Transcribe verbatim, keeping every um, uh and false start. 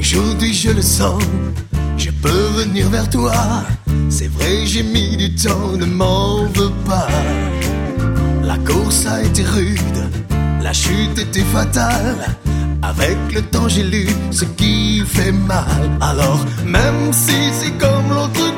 Aujourd'hui je le sens, je peux venir vers toi. C'est vrai j'ai mis du temps, ne m'en veux pas. La course a été rude, la chute était fatale. Avec le temps j'ai lu ce qui fait mal. Alors même si c'est comme l'autre